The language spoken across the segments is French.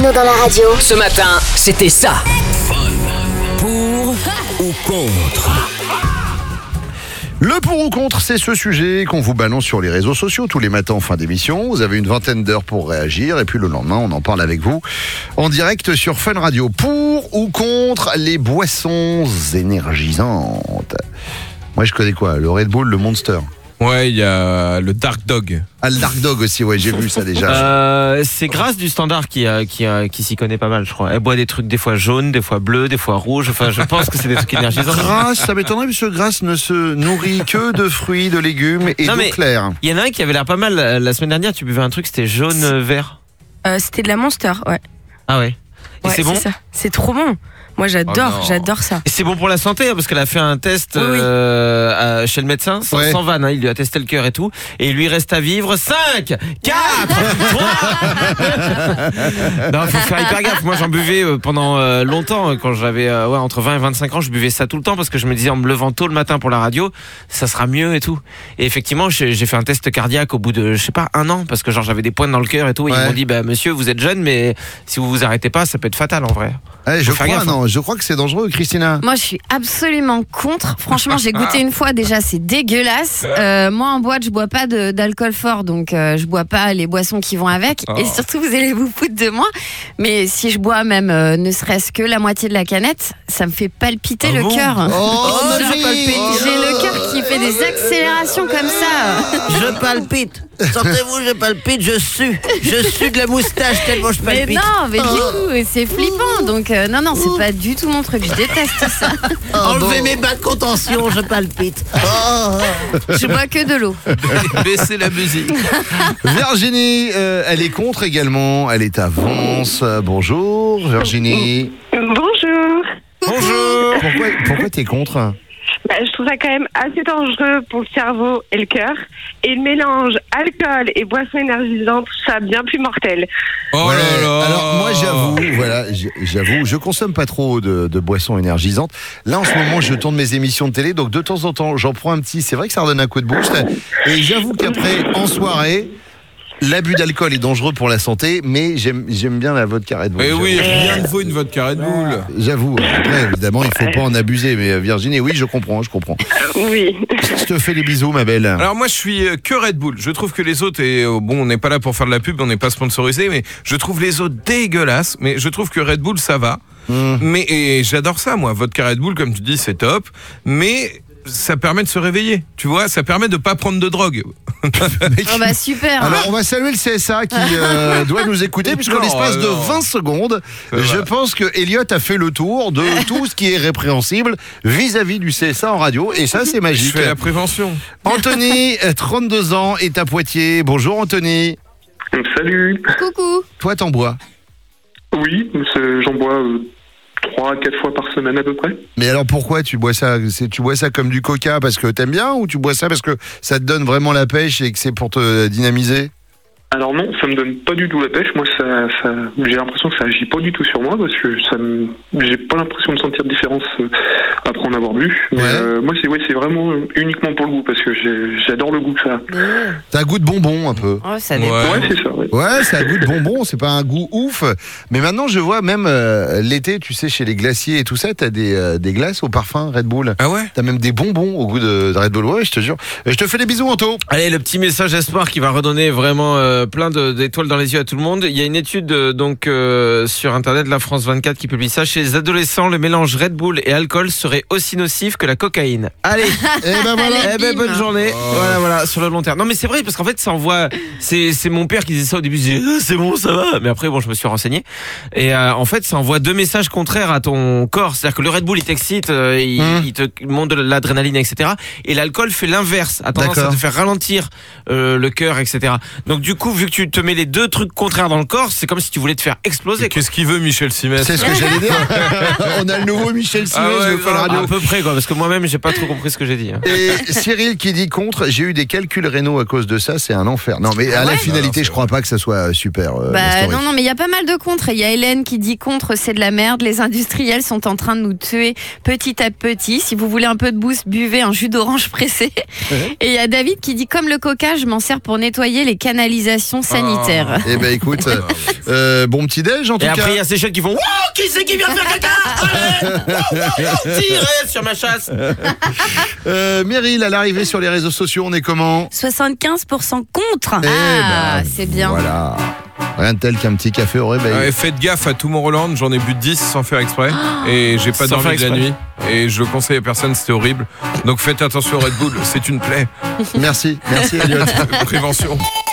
Arnaud dans la radio. Ce matin, c'était ça. Pour ou contre? Le pour ou contre, c'est ce sujet qu'on vous balance sur les réseaux sociaux tous les matins en fin d'émission. Vous avez une vingtaine d'heures pour réagir et puis le lendemain, on en parle avec vous en direct sur Fun Radio. Pour ou contre les boissons énergisantes? Moi, je connais quoi? Le Red Bull, le Monster. Ouais, il y a le Dark Dog. Ah, le Dark Dog aussi, ouais, j'ai vu ça déjà. C'est Grâce du Standard qui s'y connaît pas mal, je crois. Elle boit des trucs des fois jaunes, des fois bleus, des fois rouges. Enfin, je pense que c'est des trucs énergisants. Grasse, ça m'étonnerait puisque Grasse ne se nourrit que de fruits, de légumes et d'eau claire. Il y en a un qui avait l'air pas mal. La semaine dernière, tu buvais un truc, c'était jaune-vert. C'était de la Monster, ouais. Ah ouais. Et Ouais, c'est bon? ça. C'est trop bon. Moi, j'adore ça. Et c'est bon pour la santé, hein, parce qu'elle a fait un test chez le médecin, sans vanne, hein, il lui a testé le cœur et tout, et il lui reste à vivre 5, 4, 3. Non, faut faire hyper gaffe. Moi, j'en buvais pendant longtemps, quand j'avais entre 20 et 25 ans, je buvais ça tout le temps, parce que je me disais, en me levant tôt le matin pour la radio, ça sera mieux et tout. Et effectivement, j'ai fait un test cardiaque au bout de, je sais pas, 1 an, parce que genre j'avais des pointes dans le cœur et tout, et ils m'ont dit, bah monsieur, vous êtes jeune, mais si vous vous arrêtez pas, ça peut être fatal en vrai. Je crois que c'est dangereux, Christina. Moi, je suis absolument contre. Franchement, j'ai goûté une fois. Déjà, c'est dégueulasse. Moi, en boîte, je bois pas d'alcool fort, donc je bois pas les boissons qui vont avec. Et surtout, vous allez vous foutre de moi. Mais si je bois même ne serait-ce que la moitié de la canette, ça me fait palpiter le cœur. J'ai le cœur qui fait des accélérations comme ça. Je palpite. Sentez-vous, je palpite, je sue de la moustache tellement je palpite. Mais non, mais du coup, c'est flippant. Donc non, c'est pas du tout mon truc. Je déteste ça. Enlevez mes bas de contention, je palpite. Je bois que de l'eau. Baissez la musique. Virginie, elle est contre également. Elle est à Vence. Bonjour, Virginie. Bonjour. Bonjour. Pourquoi t'es contre? Je trouve ça quand même assez dangereux pour le cerveau et le cœur. Et le mélange alcool et boissons énergisantes, ça bien plus mortel. Oh là là. Alors moi j'avoue, je consomme pas trop de boissons énergisantes. Là en ce moment je tourne mes émissions de télé, donc de temps en temps j'en prends un petit. C'est vrai que ça redonne un coup de boost. Et j'avoue qu'après en soirée, l'abus d'alcool est dangereux pour la santé, mais j'aime bien la vodka Red Bull. Mais oui, rien ne vaut une vodka Red Bull. J'avoue, après évidemment il faut pas en abuser, mais Virginie, oui je comprends. Oui. Je te fais les bisous ma belle. Alors moi je suis que Red Bull. Je trouve que les autres, on n'est pas là pour faire de la pub, on n'est pas sponsorisé, mais je trouve les autres dégueulasses, mais je trouve que Red Bull ça va. Et j'adore ça moi, vodka Red Bull comme tu dis c'est top, mais ça permet de se réveiller, tu vois, ça permet de pas prendre de drogue. Super. Alors on va saluer le CSA qui doit nous écouter puisqu'en l'espace de 20 secondes, je pense que Elliot a fait le tour de tout ce qui est répréhensible vis-à-vis du CSA en radio et ça c'est magique. Je fais la prévention. Anthony, 32 ans, est à Poitiers. Bonjour Anthony. Salut. Coucou. Toi t'en bois? Oui, j'en bois 3 à 4 fois par semaine à peu près. Mais alors pourquoi tu bois ça? Tu bois ça comme du coca parce que t'aimes bien ou tu bois ça parce que ça te donne vraiment la pêche et que c'est pour te dynamiser? Alors non, ça me donne pas du tout la pêche. Moi, j'ai l'impression que ça agit pas du tout sur moi parce que j'ai pas l'impression de sentir de différence après en avoir bu. Mais moi, c'est vraiment uniquement pour le goût parce que j'adore le goût que ça. T'as un goût de bonbon un peu. Oh, ça dépend. Ouais, c'est ça. Ouais, ça a un goût de bonbon. C'est pas un goût ouf. Mais maintenant, je vois même l'été, tu sais, chez les glaciers et tout ça, t'as des glaces au parfum Red Bull. Ah ouais? T'as même des bonbons au goût de Red Bull. Ouais, je te jure. Je te fais des bisous, Anto. Allez, le petit message espoir qui va redonner vraiment plein d'étoiles dans les yeux à tout le monde. Il y a une étude sur internet, la France 24, qui publie ça. Chez les adolescents, le mélange Red Bull et alcool serait aussi nocif que la cocaïne. Allez. Et ben voilà. Bonne journée. Voilà, sur le long terme. Non mais c'est vrai parce qu'en fait ça envoie. C'est mon père qui disait ça au début. Il disait c'est bon, ça va. Mais après je me suis renseigné. Et en fait ça envoie 2 messages contraires à ton corps. C'est-à-dire que le Red Bull il t'excite, il te monte de l'adrénaline, etc. Et l'alcool fait l'inverse, a tendance à te faire ralentir le cœur, etc. Donc du coup vu que tu te mets les 2 trucs contraires dans le corps, c'est comme si tu voulais te faire exploser. Qu'est-ce qu'il veut Michel Simès? C'est ce que j'allais dire. On a le nouveau Michel Simès de Fun Radio. À peu près quoi, parce que moi-même j'ai pas trop compris ce que j'ai dit. Et Cyril qui dit contre, j'ai eu des calculs rénaux à cause de ça, c'est un enfer. Non mais à la finalité, je crois pas que ça soit super. Non, mais il y a pas mal de contre. Il y a Hélène qui dit contre, c'est de la merde. Les industriels sont en train de nous tuer petit à petit. Si vous voulez un peu de boost, buvez un jus d'orange pressé. Et il y a David qui dit comme le coca, je m'en sers pour nettoyer les canalisations réglementation sanitaire. Eh ben écoute, bon petit déj en tout Et cas. après, il y a ces chiens qui font wow, qui c'est qui vient faire caca? Allez, tirez sur ma chasse. Meryl, à l'arrivée sur les réseaux sociaux, on est comment? 75% contre. Eh ben, C'est bien. Voilà. Rien de tel qu'un petit café au réveil. Ouais, faites gaffe à Tomorrowland, j'en ai bu 10 sans faire exprès et j'ai pas Sans dormi de faire la exprès. nuit et je le conseille à personne, c'était horrible. Donc faites attention au Red Bull, c'est une plaie. Merci Elliot. Prévention.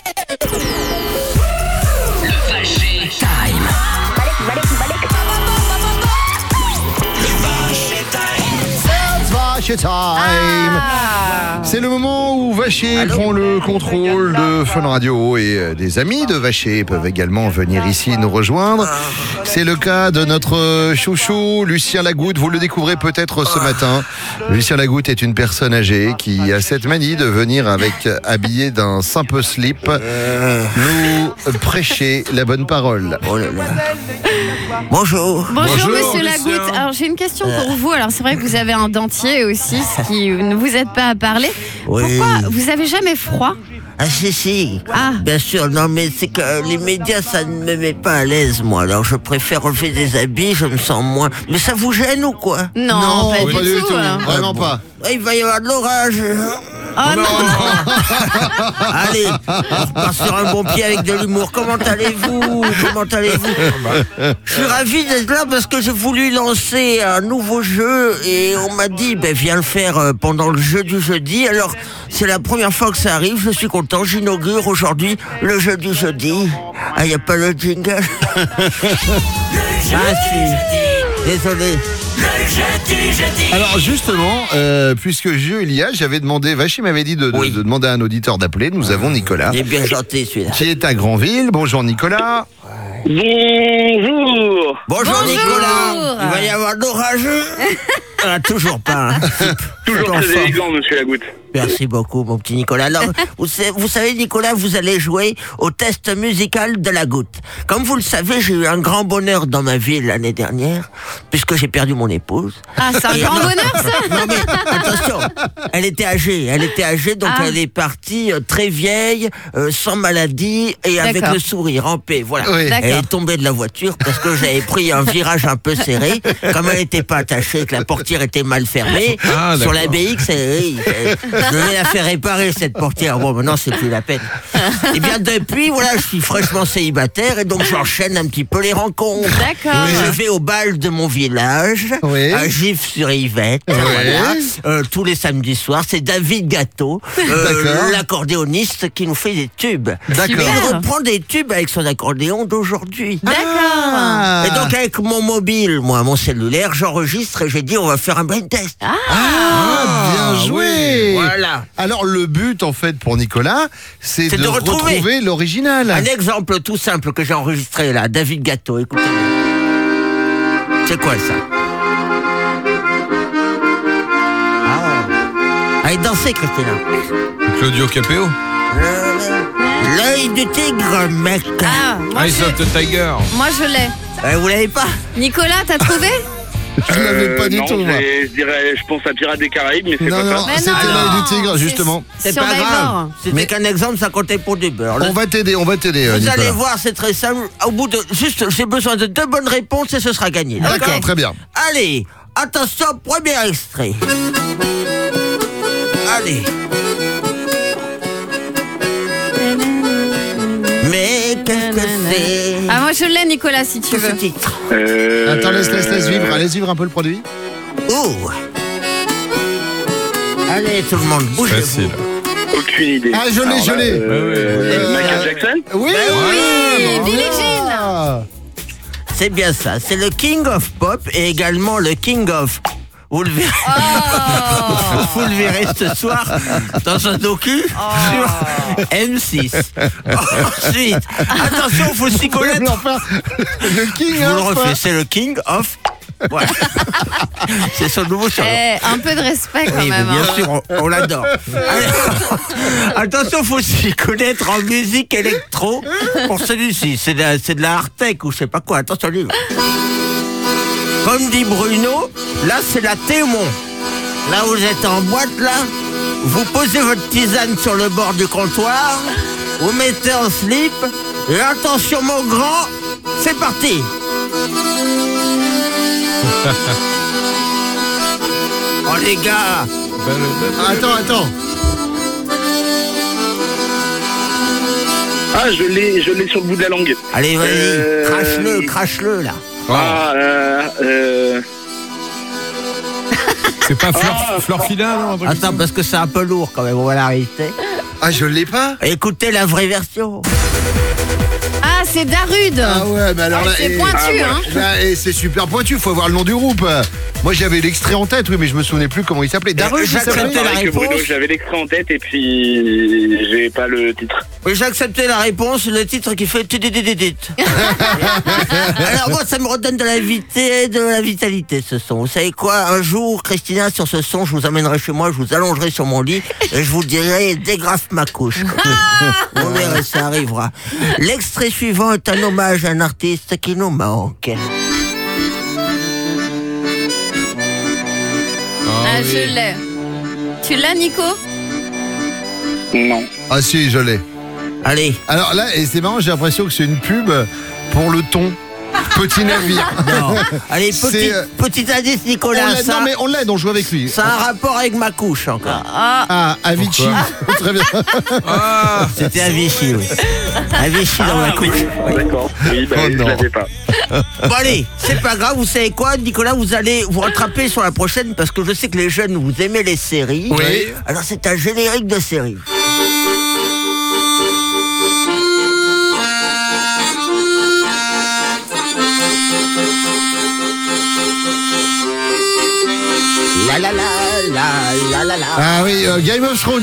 Vache Time. C'est le moment où Vacher prend le contrôle de Fun Radio et des amis de Vacher peuvent également venir ici nous rejoindre. C'est le cas de notre chouchou Lucien Lagoutte, vous le découvrez peut-être ce matin. Lucien Lagoutte est une personne âgée qui a cette manie de venir habillé d'un simple slip nous prêcher la bonne parole. Oh là là. Bonjour. Bonjour Bonjour, Monsieur Lucien. Lagoutte. Alors j'ai une question pour vous. Alors c'est vrai que vous avez un dentier aussi, ce qui ne vous aide pas à parler. Oui. Pourquoi vous avez jamais froid? Ah si. Ah. Bien sûr, non mais c'est que les médias ça ne me met pas à l'aise moi. Alors je préfère enlever des habits, je me sens moins. Mais ça vous gêne ou quoi? Non, pas du tout. Vraiment pas. Ah, il va y avoir de l'orage. Oh non. Allez, on part sur un bon pied avec de l'humour. Comment allez-vous? Je suis ravi d'être là parce que j'ai voulu lancer un nouveau jeu et on m'a dit, viens le faire pendant le jeu du jeudi. Alors, c'est la première fois que ça arrive, je suis content. J'inaugure aujourd'hui le jeu du jeudi. Ah, il n'y a pas le jingle. Désolé. Alors justement, puisque jeu il y a, j'avais demandé, Vacher m'avait dit de demander à un auditeur d'appeler. Nous avons Nicolas, Il est bien gentil celui-là. qui est à Grandville. Bonjour Nicolas. Bonjour. Bonjour Nicolas. Il va y avoir de l'orage. Ah, toujours pas. Hein. Toujours Enfant. très élégant, monsieur Lagoutte. Merci beaucoup, mon petit Nicolas. Alors, vous savez, Nicolas, vous allez jouer au test musical de la goutte. Comme vous le savez, j'ai eu un grand bonheur dans ma vie l'année dernière, puisque j'ai perdu mon épouse. Ah, c'est un Et grand non, bonheur ça. Non mais attention, elle était âgée, donc Ah. elle est partie très vieille, sans maladie et avec D'accord. le sourire en paix. Voilà. Oui. D'accord. Elle est tombée de la voiture parce que j'avais pris un virage un peu serré, comme elle n'était pas attachée, que la portière était mal fermée. Ah, sur la d'accord. BX, je devais la faire réparer cette portière. Bon, maintenant c'est plus la peine. Et bien depuis, voilà, je suis fraîchement célibataire et donc j'enchaîne un petit peu les rencontres. D'accord. Je vais au bal de mon village, Oui. à Gif-sur-Yvette, voilà, tous les samedis soirs. C'est David Gâteau, D'accord. l'accordéoniste qui nous fait des tubes. D'accord. Il reprend des tubes avec son accordéon d'aujourd'hui. D'accord. Et donc avec mon mobile, mon cellulaire, j'enregistre et j'ai dit on va faire un blind test. Bien joué. Voilà. Alors le but en fait pour Nicolas, c'est de retrouver l'original. Un exemple tout simple que j'ai enregistré là, David Gâteau, écoutez. C'est quoi ça? Allez, dansez, Christina. Claudio Capéo. L'œil du tigre, mec. Ah, moi, Eyes of the Tiger. moi je l'ai. Vous l'avez pas? Nicolas, t'as trouvé? Je l'avais pas du non, tout. Moi. je pense à Pirates des Caraïbes, mais c'est Non, pas non, ça. Mais c'était non. l'œil du tigre justement. C'est Sur pas Survivor. grave. C'était qu'un exemple, ça comptait pour du beurre. On va t'aider, Vous Nicolas. allez voir, c'est très simple. Au bout de juste, j'ai besoin de 2 bonnes réponses et ce sera gagné. D'accord, très bien. Allez, attention, premier extrait. Allez. Mais qu'est-ce que c'est? Ah, moi je l'ai, Nicolas, si tu Que ce veux. titre? Attends, laisse vivre. Allez vivre un peu le produit. Oh. Allez, tout le monde, bougez-vous. Facile. Aucune idée. Ah, je l'ai. Michael Jackson? Oui. Oui, Billie Jean. Ah. C'est bien ça. C'est le King of Pop et également le King of. Vous le verrez. Vous le verrez ce soir dans un docu sur M6. Ensuite, attention, faut s'y connaître. Le King. Je vous le refais, c'est le King of. Voilà. C'est son nouveau surnom. Un peu de respect quand Oui, mais même. bien hein. sûr, on l'adore. Allez, attention, faut s'y connaître en musique électro pour celui-ci. C'est de la hard tech ou je sais pas quoi. Attention, lui. Comme dit Bruno, là c'est la témon. Là vous êtes en boîte là, vous posez votre tisane sur le bord du comptoir vous mettez en slip, et attention mon grand, c'est parti. Oh les gars, Attends. Ah, je l'ai sur le bout de la langue. allez vas-y, crache-le là. C'est pas Florfila, non? Attends, parce que c'est un peu lourd quand même, on va l'arrêter. Ah, je l'ai pas. Écoutez la vraie version. Ah, c'est Darude. Ah ouais, mais alors là, C'est pointu, hein. là, et c'est super pointu, faut avoir le nom du groupe. Moi j'avais l'extrait en tête, oui, mais je me souvenais plus comment il s'appelait. Darude, il j'accepte s'appelait la Avec Bruno, réponse. j'avais l'extrait en tête et puis j'ai pas le titre. Oui, j'ai accepté la réponse, le titre qui fait tudidididit. Alors moi, ça me redonne de la vitalité ce son. Vous savez quoi? Un jour, Christina, sur ce son, je vous amènerai chez moi, je vous allongerai sur mon lit et je vous dirai dégrafe ma couche. Vous verrez, ça arrivera. L'extrait suivant est un hommage à un artiste qui nous manque. Ah, je l'ai. Tu l'as, Nico? Non. Ah si, je l'ai. Allez. Alors là, et c'est marrant, j'ai l'impression que c'est une pub pour le thon. Petit navire. Non. Allez, C'est, petit indice, Nicolas. Non mais on l'aide, on joue avec lui. Ça a un rapport avec ma couche encore. Ah, Avicii. Très bien. C'était à Vichy, oui. À Vichy dans ma couche. D'accord. Oui, Oh je non. l'avais pas. Bon allez, c'est pas grave, vous savez quoi, Nicolas, vous allez vous rattraper sur la prochaine parce que je sais que les jeunes, vous aimez les séries. Oui. Alors c'est un générique de série. La la la la la la la. Ah oui, Game of Thrones.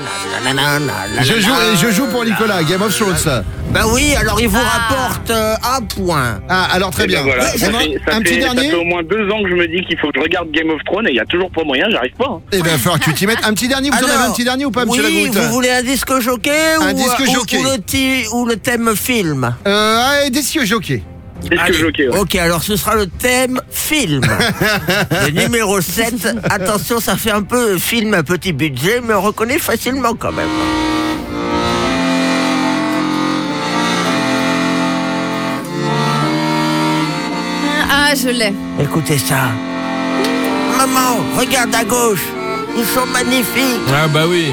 Je joue pour Nicolas, Game of Thrones. Ben oui, alors il vous rapporte un point. Ah, alors très Eh bien. ben voilà. Ouais, Ça on a fait un petit ça dernier. fait au moins 2 ans que je me dis qu'il faut que je regarde Game of Thrones et il y a toujours pas moyen, j'arrive pas. Hein. Eh bien, il va falloir que tu t'y mettes. Un petit dernier, vous en avez un petit dernier ou pas, monsieur Oui, Lagoutte? vous voulez un disque jockey Un ou, disque ou- jockey. ou le thème film? Des cieux jockey. Est-ce que Allez, je ouais. Ok, alors ce sera le thème film. Le numéro 7. Attention, ça fait un peu film à petit budget, mais on reconnaît facilement quand même. Ah, je l'ai. Écoutez ça. Maman, regarde à gauche. Ils sont magnifiques. Ah bah oui.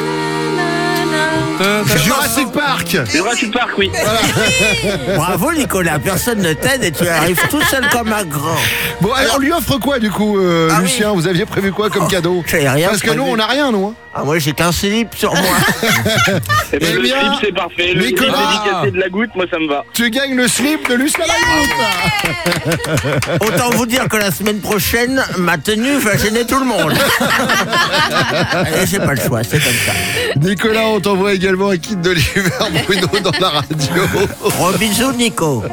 Jurassic Park. Jurassic Park, oui. Bravo Nicolas, personne ne t'aide et tu arrives tout seul comme un grand. Bon, alors, on lui offre quoi du coup, Ah oui. Lucien? Vous aviez prévu quoi comme cadeau? J'avais rien Parce que prévu. nous, on n'a rien, nous. Hein. Ah, moi j'ai qu'un slip sur moi. Eh ben, Eh le bien, slip, c'est parfait. Le slip Nicolas. dédicacé de la goutte, moi, ça me va. Tu gagnes le slip de Lucien Lagoutte. Autant vous dire que la semaine prochaine, ma tenue va gêner tout le monde. Allez, j'ai pas le choix, c'est comme ça. Nicolas, on t'envoie également un kit de l'hiver Bruno dans la radio. Gros bisous Nico.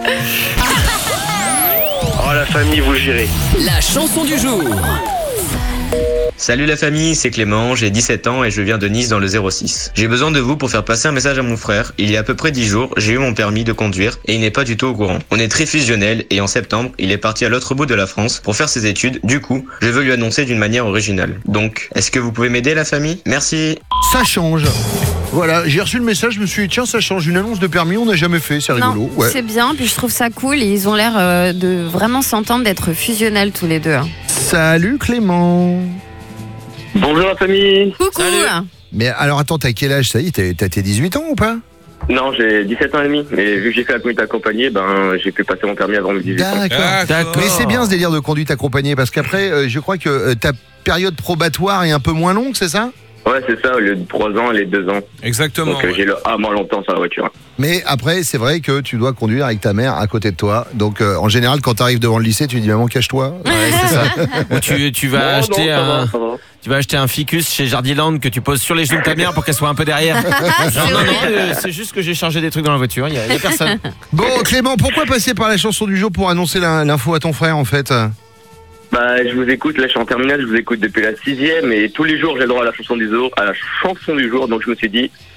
Oh, la famille, vous gérez. La chanson du jour. Salut la famille, c'est Clément, j'ai 17 ans et je viens de Nice dans le 06. J'ai besoin de vous pour faire passer un message à mon frère. Il y a à peu près 10 jours, j'ai eu mon permis de conduire et il n'est pas du tout au courant. On est très fusionnels et en septembre, il est parti à l'autre bout de la France pour faire ses études. Du coup, je veux lui annoncer d'une manière originale. Donc, est-ce que vous pouvez m'aider la famille? Merci. Ça change. Voilà, j'ai reçu le message, je me suis dit, tiens, ça change, une annonce de permis, on n'a jamais fait, c'est rigolo. Non, Ouais. c'est bien, puis je trouve ça cool et ils ont l'air de vraiment s'entendre, d'être fusionnels tous les deux. Hein. Salut Clément. Bonjour, la famille. Coucou. Mais alors attends, t'as quel âge ça y est? T'as tes 18 ans ou pas? Non, j'ai 17 ans et demi. Mais vu que j'ai fait la conduite accompagnée, ben, j'ai pu passer mon permis avant mes 18 ans. D'accord. Mais c'est bien ce délire de conduite accompagnée parce qu'après, je crois que ta période probatoire est un peu moins longue, c'est ça? Ouais, c'est ça, au lieu de 3 ans, elle est 2 ans. Exactement. Donc j'ai le A moins longtemps sur la voiture. Mais après, c'est vrai que tu dois conduire avec ta mère à côté de toi. Donc en général, quand tu arrives devant le lycée, tu dis maman, cache-toi. Ouais, c'est ça. Ou tu vas Non, acheter non, ça va, un. ça va. Tu vas acheter un ficus chez Jardiland que tu poses sur les genoux de ta mère pour qu'elle soit un peu derrière. Genre, non, c'est juste que j'ai chargé des trucs dans la voiture, il y a personne. Bon, Clément, pourquoi passer par la chanson du jour pour annoncer l'info à ton frère en fait? Bah, je vous écoute, là je suis en terminale, je vous écoute depuis la 6e et tous les jours j'ai le droit à la chanson du jour, donc je me suis dit,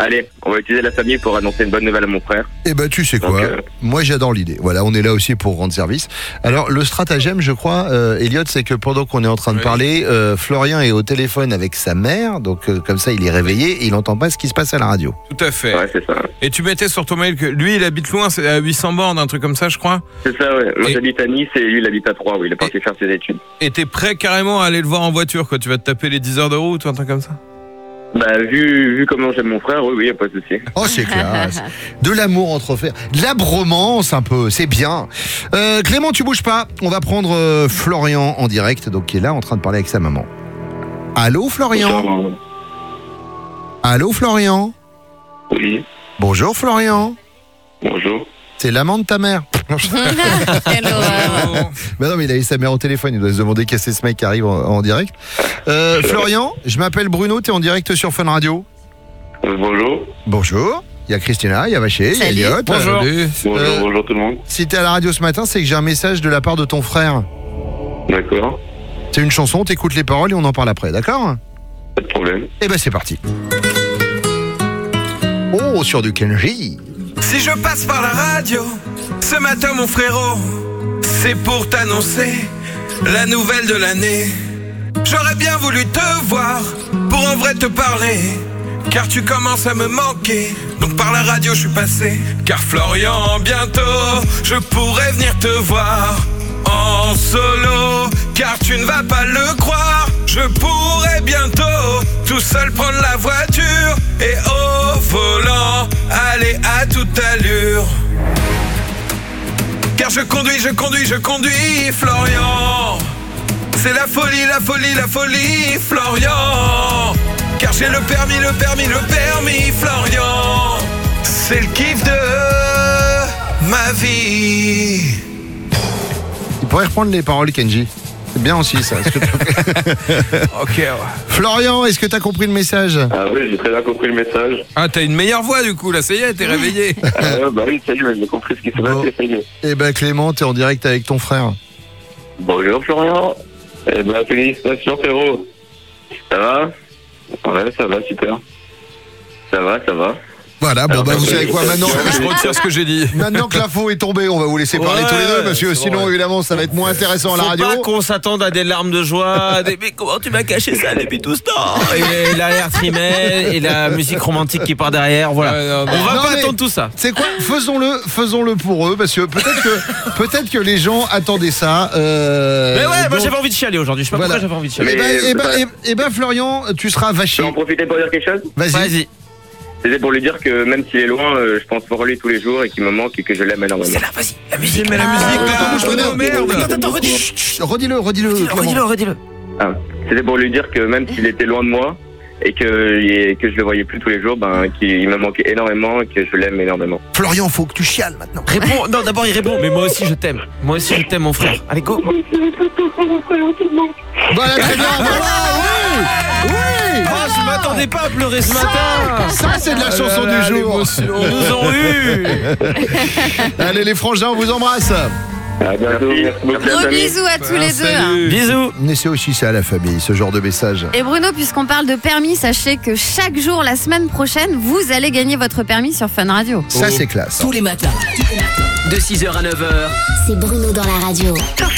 allez, on va utiliser la famille pour annoncer une bonne nouvelle à mon frère. Eh ben, tu sais quoi, moi j'adore l'idée. Voilà, on est là aussi pour rendre service. Alors, le stratagème, je crois, Elliot, c'est que pendant qu'on est en train de parler, Florian est au téléphone avec sa mère, donc comme ça, il est réveillé et il n'entend pas ce qui se passe à la radio. Tout à fait. Ouais, c'est ça. Et tu mettais sur ton mail que lui, il habite loin, c'est à 800 bornes, un truc comme ça, je crois. C'est ça, ouais. Moi, j'habite à Nice et lui, il habite à Troyes, où il est parti faire ses études. Et t'es prêt carrément à aller le voir en voiture, quoi. Tu vas te taper les 10 heures de route ou un truc comme ça? Bah, vu comment j'aime mon frère, oui, y a pas de souci. Oh, c'est classe. De l'amour entre frères. De la bromance, un peu. C'est bien. Clément, tu bouges pas. On va prendre Florian en direct, donc qui est là en train de parler avec sa maman. Allô, Florian? Allô, Florian? Oui. Bonjour, Florian. Bonjour. C'est l'amant de ta mère. Quelle horreur. Bah non, mais il a eu sa mère au téléphone. Il doit se demander qu'est-ce que c'est ce mec qui arrive en direct. Florian, je m'appelle Bruno. T'es en direct sur Fun Radio. Bonjour. Bonjour. Il y a Christina, il y a Vacher, il y a Elliot. Bonjour. Bonjour tout le monde. Si t'es à la radio ce matin, c'est que j'ai un message de la part de ton frère. D'accord. C'est une chanson, t'écoutes les paroles et on en parle après, d'accord? Pas de problème. Eh ben c'est parti. Oh, sur du Kenji. Si je passe par la radio, ce matin mon frérot, c'est pour t'annoncer la nouvelle de l'année. J'aurais bien voulu te voir, pour en vrai te parler, car tu commences à me manquer. Donc par la radio je suis passé, car Florian, bientôt, je pourrais venir te voir en solo, car tu ne vas pas le croire. Je pourrais bientôt tout seul prendre la voiture et au volant aller à toute allure. Car je conduis, Florian. C'est la folie, Florian. Car j'ai le permis, Florian. C'est le kiff de ma vie. Il pourrait reprendre les paroles, Kenji. C'est bien aussi ça. Ok, ouais. Florian, est-ce que t'as compris le message? Ah oui, j'ai très bien compris le message. Ah, t'as une meilleure voix du coup, là, ça y est, t'es réveillé. Bah oui, ça y est, j'ai compris ce qui s'est passé, ça y est. Eh ben Clément, t'es en direct avec ton frère. Bonjour Florian. Eh ben félicitations frérot. Ça va? Ouais, ça va, super. Ça va. Voilà, bon Alors, bah vous savez quoi maintenant? Je retire ce que j'ai dit. Maintenant que l'info est tombée, on va vous laisser parler tous les deux, parce que sinon évidemment ça va être moins intéressant à la radio. Faut pas qu'on s'attende à des larmes de joie, mais comment tu m'as caché ça depuis tout ce temps? Et l'air trimel et la musique romantique qui part derrière, voilà. Ouais, non, on va non, pas mais attendre tout ça. C'est quoi? Faisons-le pour eux, parce que peut-être que les gens attendaient ça. Mais ouais, moi donc, j'avais envie de chialer aujourd'hui. Je sais pas voilà. pourquoi j'avais envie de chialer. Mais- Eh ben Florian, tu seras Je vaché. peux en profiter pour dire quelque chose? Vas-y. C'était pour lui dire que même s'il est loin, je pense pour lui tous les jours et qu'il me manque et que je l'aime énormément. Vas-y, la musique. Mais la musique, Attends, merde. Attends, redis. Redis-le. Clément. Redis-le. Ah, c'était pour lui dire que même s'il était loin de moi et que je le voyais plus tous les jours, ben qu'il me manquait énormément et que je l'aime énormément. Florian, faut que tu chiales maintenant. Réponds. Non, d'abord il répond. Mais moi aussi je t'aime. Moi aussi je t'aime, mon frère. Allez, go. Voilà, très bien. Oui. Ah, je m'attendais pas à pleurer ce matin. Ça, c'est de la chanson du jour. Ils nous ont eu. Allez, les frangins, on vous embrasse. À bientôt. Merci beaucoup, Gros les amis. bisous à tous les deux. Salut. Bisous. Mais c'est aussi ça, la famille, ce genre de message. Et Bruno, puisqu'on parle de permis, sachez que chaque jour, la semaine prochaine, vous allez gagner votre permis sur Fun Radio. Ça, c'est classe. Tous les matins, de 6h à 9h. C'est Bruno dans la radio.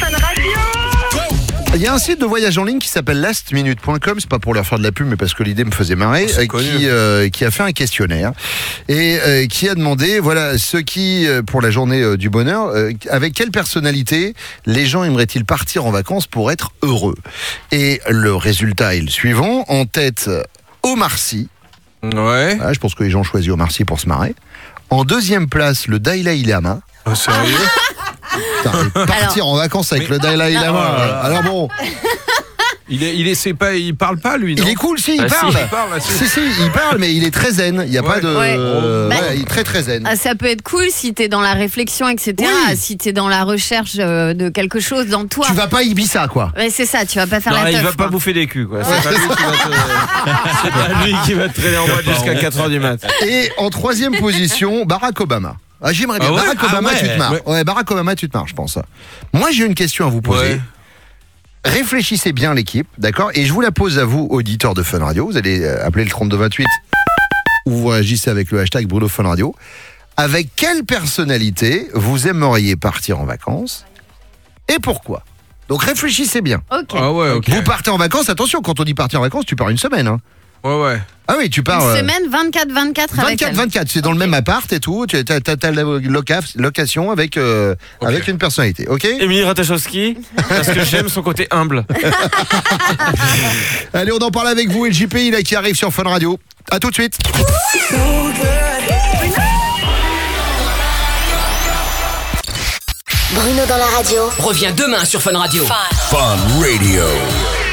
Il y a un site de voyage en ligne qui s'appelle lastminute.com, c'est pas pour leur faire de la pub mais parce que l'idée me faisait marrer, qui a fait un questionnaire et qui a demandé voilà ceux qui pour la journée du bonheur avec quelle personnalité les gens aimeraient-ils partir en vacances pour être heureux. Et le résultat est le suivant, en tête Omar Sy. Ouais. Ah, je pense que les gens choisissent Omar Sy pour se marrer. En deuxième place, le Dalai Lama. Oh, sérieux? Putain, partir en vacances avec le Dalai Lama. Alors bon. Il parle pas lui, non? Il est cool, si, il Ah, si, parle. il parle, Si, il parle, mais il est très zen. Il n'y a Ouais. pas de. Ouais. Voilà, il est très zen. Ah, ça peut être cool si t'es dans la réflexion, etc. Oui. Si t'es dans la recherche de quelque chose dans toi. Tu vas pas Ibiza, quoi. Ouais, c'est ça, tu vas pas faire Non, la il teuf. va pas quoi. bouffer des culs, quoi. C'est pas lui qui va te traîner en boîte jusqu'à 4h du mat. Et en troisième position, Barack Obama. Ah, j'aimerais bien. Ah ouais? Barack Ah Obama, ouais. tu te marres. Ouais, Barack Obama, tu te marres, je pense. Moi, j'ai une question à vous poser. Ouais. Réfléchissez bien, l'équipe, d'accord? Et je vous la pose à vous, auditeurs de Fun Radio. Vous allez appeler le 3228. ou vous réagissez avec le hashtag Bruno Fun Radio. Avec quelle personnalité vous aimeriez partir en vacances et pourquoi? Donc réfléchissez bien. Ok. Ah ouais, ok. Vous partez en vacances, attention, quand on dit partir en vacances, tu pars une semaine. Hein. Ouais. Ah oui, tu pars... Une semaine 24-24 avec elle. 24-24, c'est dans le même appart et tout, tu as la location avec une personnalité, ok? Émilie Ratajkowski, parce que j'aime son côté humble. Allez, on en parle avec vous et le JP, il qui arrive sur Fun Radio. À tout de suite. Bruno dans la radio. Reviens demain sur Fun Radio. Fun Radio.